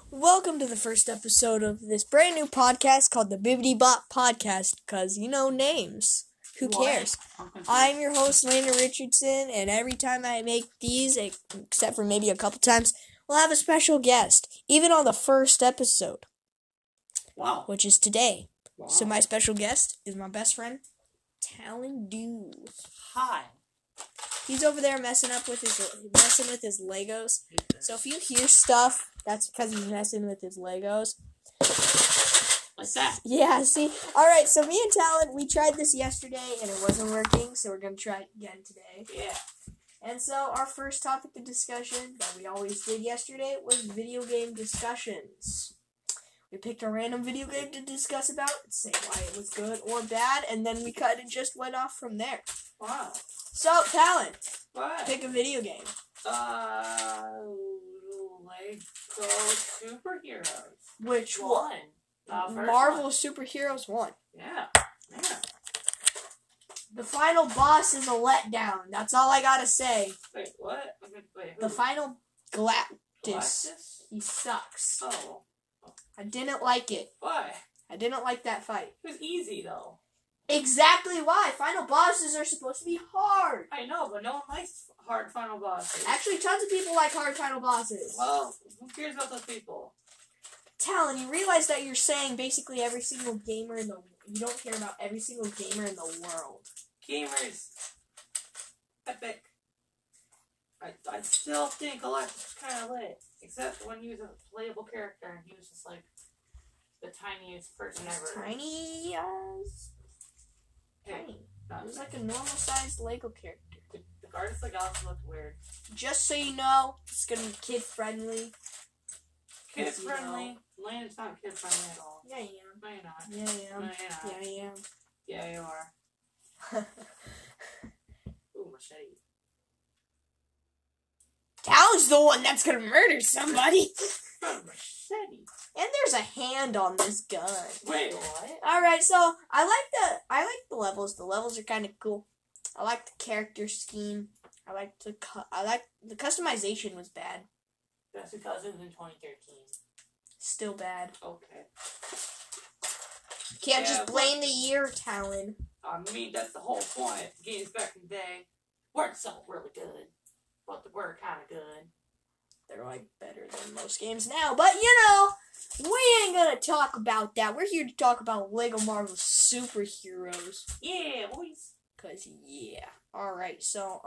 Welcome to the first episode of this brand new podcast called the Bibbidi Bop Podcast, because names. Who cares? I'm your host, Lana Richardson, and every time I make these, except for maybe a couple times, we'll have a special guest, even on the first episode. Wow. Which is today. Wow. So my special guest is my best friend, Talon Dew. Hi. He's over there messing with his Legos. So if you hear stuff, that's because he's messing with his Legos. What's that? Yeah, see? Alright, so me and Talon, we tried this yesterday and it wasn't working, so we're going to try it again today. Yeah. And so our first topic of discussion that we always did yesterday was video game discussions. We picked a random video game to discuss about, say why it was good or bad, and then we kind of just went off from there. Wow. So, Talon, What? pick a video game. Lego Superheroes. Which one? Marvel. Superheroes 1. Yeah. The final boss is a letdown. That's all I gotta say. Wait, what? Wait, who? The final Galactus. Galactus? He sucks. Oh. I didn't like it. Why? I didn't like that fight. It was easy, though. Exactly why. Final bosses are supposed to be hard. I know, but no one likes hard final bosses. Actually, tons of people like hard final bosses. Well, who cares about those people? Talon, you realize that you're saying basically every single gamer in the... You don't care about every single gamer in the world. Gamers. Epic. I still think Galactus was kind of lit. Except when he was a playable character and he was just like the tiniest person ever. Tiny as... Tiny. It was like a normal-sized Lego character. The Guardians of the Galaxy looked weird. Just so you know, it's gonna be kid-friendly. Kid-friendly? Landon's not kid-friendly at all. Yeah, I am. No, you're not. Yeah, I am. No, you're not. Yeah, I am. Yeah, you are. Ooh, machete. Talon's the one that's gonna murder somebody. Machete? And there's a hand on this gun. Wait, what? Alright, so I like the levels. The levels are kind of cool. I like the character scheme. I like the customization was bad. That's because it was in 2013. Still bad. Okay. Can't Yeah, just blame the year, Talon. I mean, that's the whole point. Games back in the day weren't so really good, but they were kind of good. They're like better than most games now, but we ain't gonna talk about that. We're here to talk about Lego Marvel Superheroes. Yeah, boys. Cause yeah. Alright, so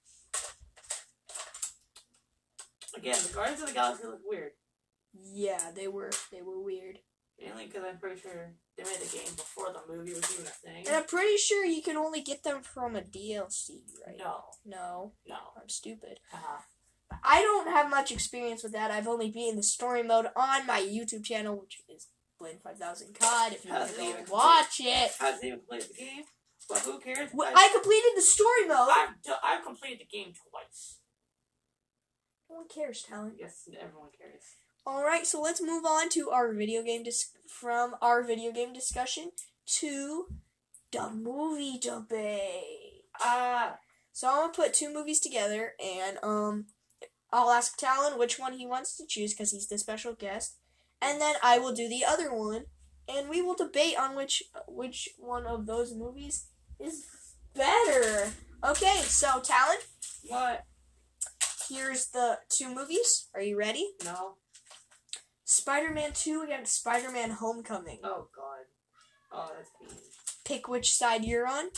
Again, the Guardians of the Galaxy look weird. yeah, they were weird. Mainly because I'm pretty sure they made the game before the movie was even a thing. And I'm pretty sure you can only get them from a DLC, right? No. No, I'm stupid. Uh-huh. I don't have much experience with that. I've only been in the story mode on my YouTube channel, which is Blaine 5000 COD, if you want to go and watch it. I haven't even played the game, but who cares? I completed the story mode. I've completed the game twice. No one cares, Talon. Yes, everyone cares. Alright, so let's move on to our video game from our video game discussion to the movie debate. So I'm gonna put two movies together, and I'll ask Talon which one he wants to choose because he's the special guest, and then I will do the other one, and we will debate on which one of those movies is better. Okay, so Talon, What? here's the two movies. Are you ready? No. Spider-Man 2 against Spider-Man Homecoming. Oh, God. Oh, that's mean. Pick which side you're on.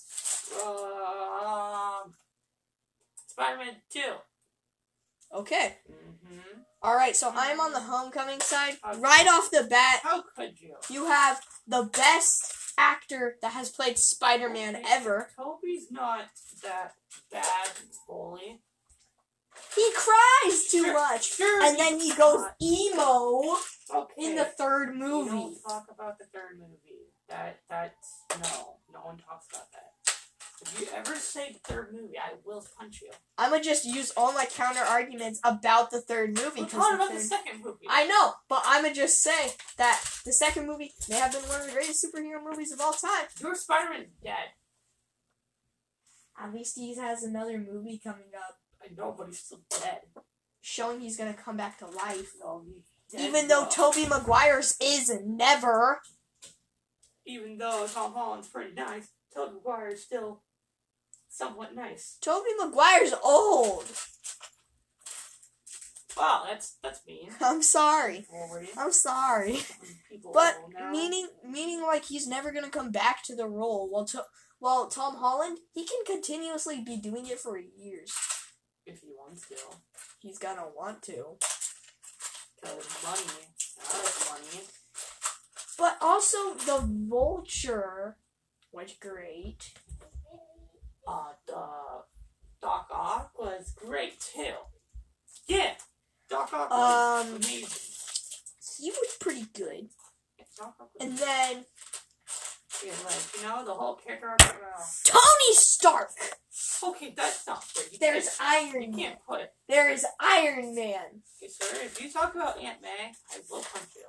Spider-Man 2. Okay. Mm-hmm. Alright, so I'm on the Homecoming side. Okay. Right off the bat, How could you? you have the best actor that has played Spider-Man ever. Toby's not that bad, bully. He cries too much. Sure, And then he goes not. emo Okay. in the third We movie. don't talk about the third movie. No one talks about that. If you ever say the third movie, I will punch you. I'm gonna just use all my counter arguments about the third movie. We're 'cause talking the about the third- second movie. I know, but I'm gonna just say that the second movie may have been one of the greatest superhero movies of all time. Your Spider-Man's dead. At least he has another movie coming up I know, but he's still dead. showing he's gonna come back to life. No, Even though Tobey Maguire's is never. Even though Tom Holland's pretty nice, Tobey Maguire is still somewhat nice. Tobey Maguire's old. Wow, that's mean. I'm sorry. I'm sorry. But meaning like he's never gonna come back to the role. While Tom Holland, he can continuously be doing it for years. If he wants to. He's gonna want to. Cause money. I like money. But also the Vulture was great. The Doc Ock was great too. Yeah. Doc Ock was amazing. He was pretty good. Doc Ock was and then the whole character arc Tony Stark. Okay, that's not fair. There's Iron Man. You can't put it. There is Iron Man. Okay, sir, if you talk about Aunt May, I will punch you.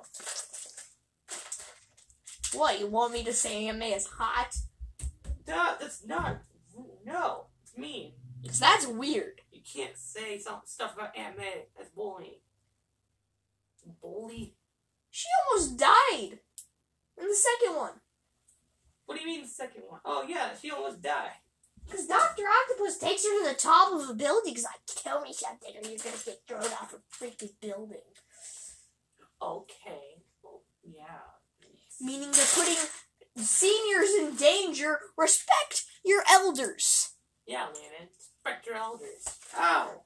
What, you want me to say Aunt May is hot? That's not. No, it's mean. Because that's weird. You can't say stuff about Aunt May. That's bullying. Bully? She almost died in the second one. What do you mean the second one? Oh, yeah, she almost died. Because Dr. Octopus takes her to the top of a building. He's like, kill me something or you're going to get thrown off a freaking building. Okay. Well, yeah. Meaning they're putting seniors in danger. Respect your elders. Yeah, man. Respect your elders. Ow!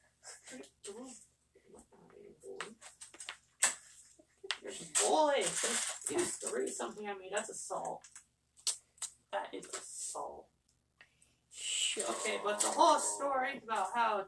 You're a bully. You threw something at me. That's assault. That is assault. Sure. Okay, but the whole story about how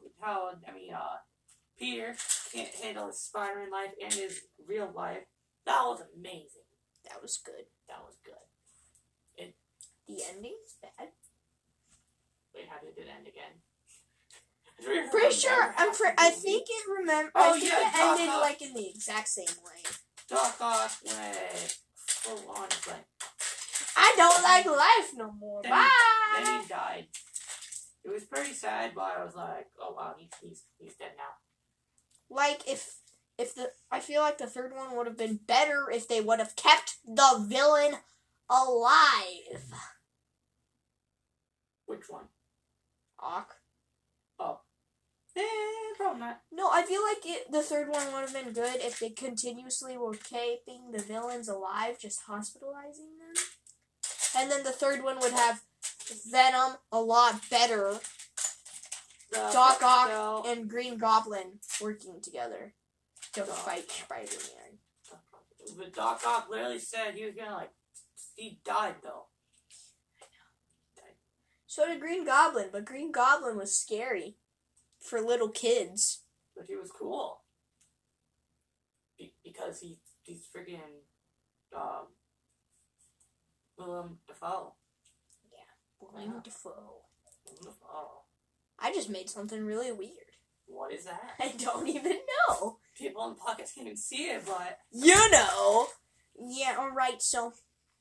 Peter can't handle his Spider-Man life and his real life, that was amazing. That was good. That was good. The ending's bad. Wait, how did it end again? Pretty sure. I think it it ended like in the exact same way. Doc Ock went full on like. I don't like life no more. Bye. Then he died. It was pretty sad, but I was like, oh wow, he's dead now. Like I feel like the third one would have been better if they would have kept the villain alive. Which one? Ock. Oh. Probably not. No, I feel like the third one would have been good if they continuously were keeping the villains alive, just hospitalizing them. And then the third one would have Venom a lot better. Doc Ock and Green Goblin working together to fight Spider-Man. But Doc Ock literally said he was gonna he died though. So did Green Goblin, but Green Goblin was scary for little kids. But he was cool. Because he's freaking Willem Dafoe. Yeah, Willem Dafoe. I just made something really weird. What is that? I don't even know. People in the pockets can't even see it, but... You know! Yeah, alright, so...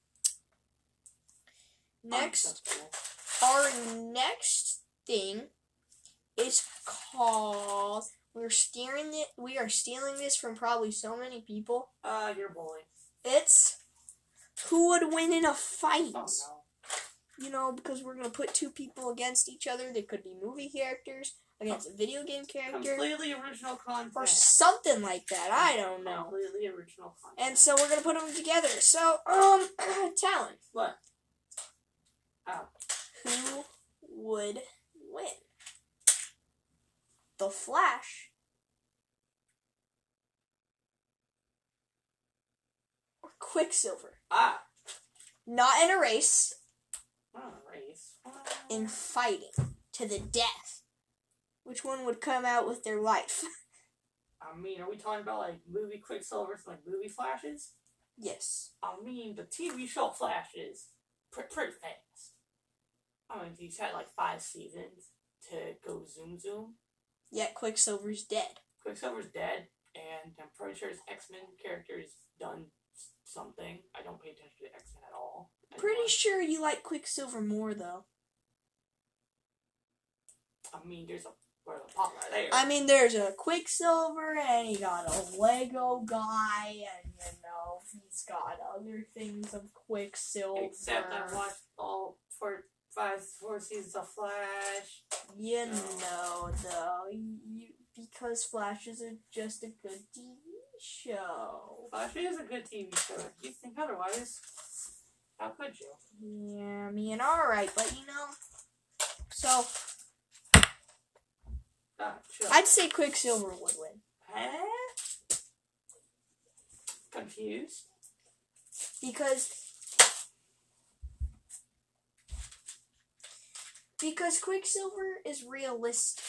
Our next thing is called... We are stealing this from probably so many people. You're a bully. It's... Who would win in a fight? Oh, no. You know, because we're going to put two people against each other. They could be movie characters against a video game character. Completely original content. Or something like that. I don't know. Completely original content. And so we're going to put them together. So, Talon. What? Ow. Who would win? The Flash or Quicksilver? Not in a race. Not a race. In fighting to the death. Which one would come out with their life? I mean, are we talking about movie Quicksilvers, movie Flashes? Yes. I mean, the TV show Flashes pretty fast. I mean, he's had 5 seasons to go zoom. Yet Quicksilver's dead. Quicksilver's dead, and I'm pretty sure his X-Men character has done something. I don't pay attention to X-Men at all. Pretty sure you like Quicksilver more, though. I mean, there's a for the plot right there. I mean, there's a Quicksilver, and he got a Lego guy, and he's got other things of Quicksilver. Except I watched all four seasons of Flash. Because Flash is just a good TV show. Flash is a good TV show. If you think otherwise, how could you? Yeah, I mean, alright, but so I'd say Quicksilver would win. Huh? Confused? Because Quicksilver is realistic.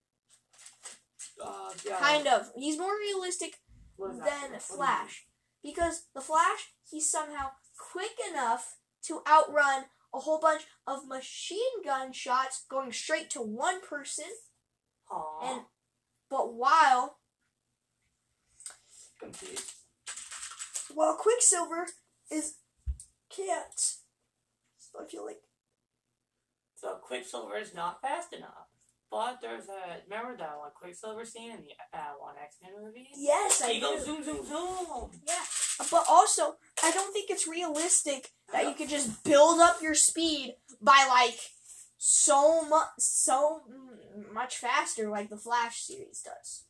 Yeah. Kind of. He's more realistic than Flash. Because the Flash, he's somehow quick enough to outrun a whole bunch of machine gun shots going straight to one person. Aww. But while confused. Well, Quicksilver can't. So I feel like. So Quicksilver is not fast enough. But remember that one Quicksilver scene in the one X-Men movie? Yes, I do. He goes zoom, zoom, zoom. Yeah, but also, I don't think it's realistic that you could just build up your speed by, so much faster like the Flash series does.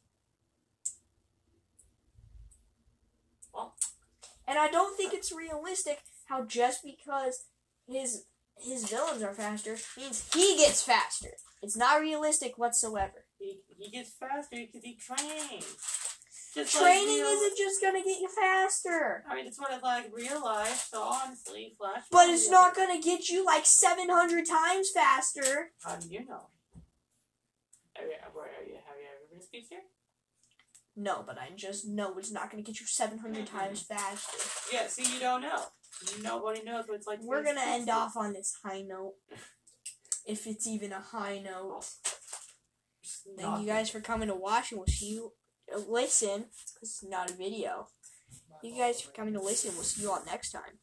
Well. And I don't think it's realistic how just because his villains are faster means he gets faster. It's not realistic whatsoever. He gets faster because he trains. Training isn't just gonna get you faster. I mean, it's what I real life, so honestly, Flash. But it's not gonna get you 700 times faster. How do you know? Have you ever been to Speed Fair? No, but I just know it's not gonna get you 700 times faster. Yeah, see, you don't know. Nobody knows what it's like. We're gonna end off on this high note. If it's even a high note. Thank you guys for coming to watch, and we'll see you listen, because it's not a video. Thank you guys for coming to listen. We'll see you all next time.